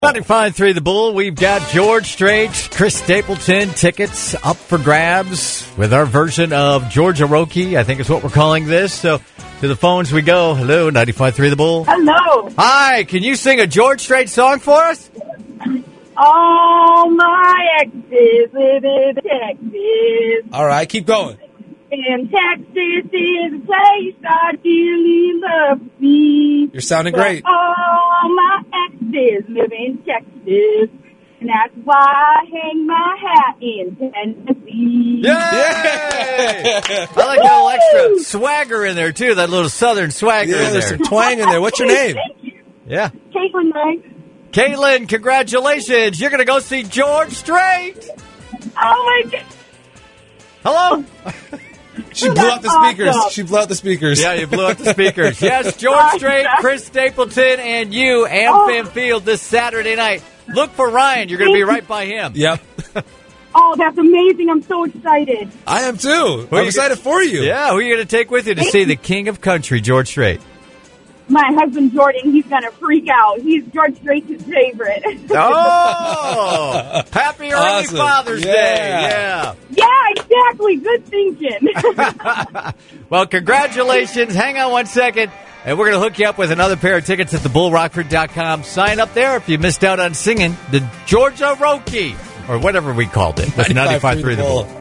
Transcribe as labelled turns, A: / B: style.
A: 95.3 The Bull, we've got George Strait, Chris Stapleton tickets up for grabs with our version of Georgia Roki, I think is what we're calling this. So to the phones we go. Hello, 95.3 The Bull.
B: Hello.
A: Hi, can you sing a George Strait song for us?
B: All my exes live in Texas.
C: All right, keep going.
B: And Texas is a place I dearly love to be.
C: You're sounding
B: But
C: great.
B: all my exes live in Texas. And that's why I hang my hat in Tennessee.
A: Yay! I like a little extra swagger in there, too. That little southern swagger
C: Yeah,
A: in
C: there's
A: there.
C: some twang in there. What's your name?
B: Thank you.
A: Yeah.
B: Caitlin, Knight.
A: Caitlin, congratulations. You're going to go see George Strait.
B: Oh, my God.
A: Hello?
C: She blew out the speakers.
B: awesome.
C: She blew out the speakers.
A: Yeah, you blew out the speakers. Yes, George Strait, Chris Stapleton, and you, AmFam Field this Saturday night. Look for Ryan. You're going to be right by him.
C: Yep.
B: Oh, that's amazing. I'm so excited.
C: I am too. I'm
A: you
C: excited for you.
A: Yeah, who are you going to take with you to see the king of country, George Strait?
B: My husband, Jordan, he's going to freak out. He's George Strait's favorite.
A: Oh, happy early
C: Awesome.
A: Father's
C: Yeah.
A: Day. Yeah.
B: Yeah, exactly. Good thinking.
A: Well, congratulations. Hang on one second, and we're going to hook you up with another pair of tickets at thebullrockford.com. Sign up there if you missed out on singing the Georgia Roki, or whatever we called it, with 95.3 The Bull.